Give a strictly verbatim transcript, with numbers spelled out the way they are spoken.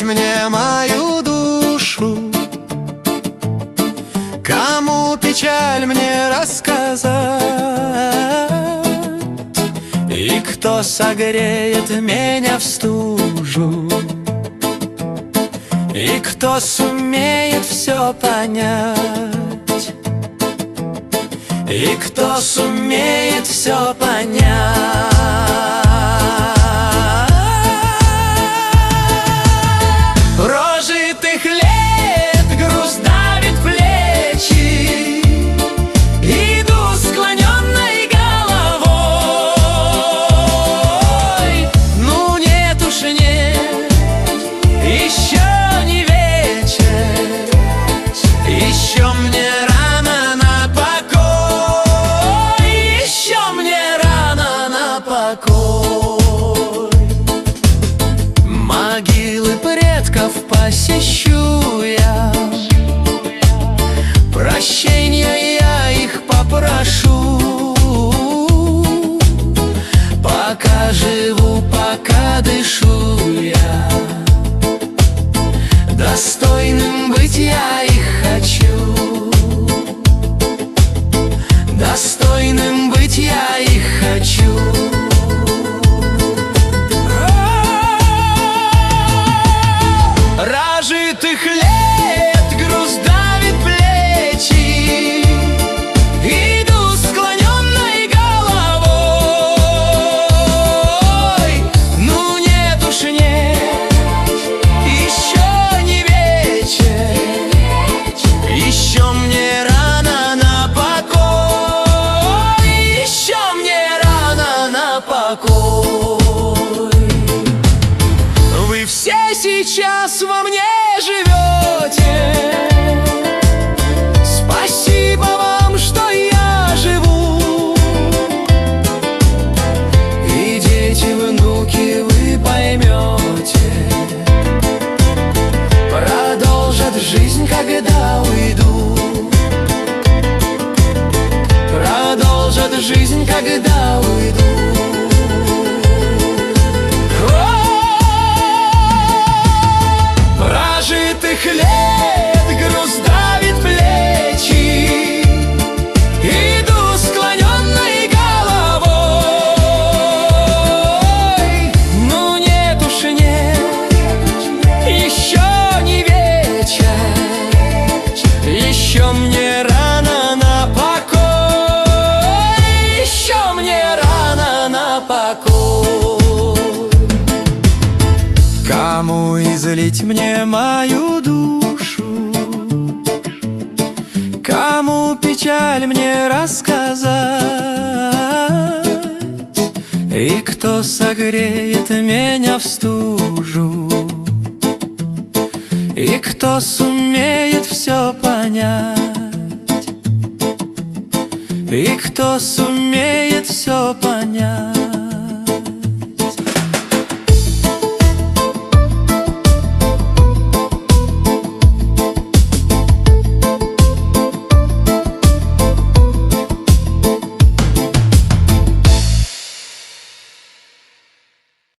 мне мою душу? Кому печаль мне рассказать? И кто согреет меня в стужу? И кто сумеет все понять? И кто сумеет все понять? Прожитых лет груз давит плечи, иду склоненной головой. Ну нет уж нет, еще не вечер, еще мне рано на покой, еще мне рано на покой. Могилы предков посещу я, прощения я их попрошу. Пока живу, пока дышу я, достойным быть я их хочу. Достойным быть я их хочу. Прожитых лет груз давит плечи, иду склоненной головой. Ну нет уж нет, еще не вечер, еще мне рано на покой, еще мне рано на покой. Вы все сейчас во мне живете, спасибо вам, что я живу. И дети, внуки, вы поймете, продолжат жизнь, когда уйду. Продолжат жизнь, когда уйду. Прожитых лет груз давит плечи, иду склоненной головой. Ну нет уж нет, еще не вечер, еще мне рано на покой, еще мне рано на покой. Кому излить мне мою душу? Кому печаль мне рассказать? И кто согреет меня в стужу? И кто сумеет все понять? И кто сумеет все понять?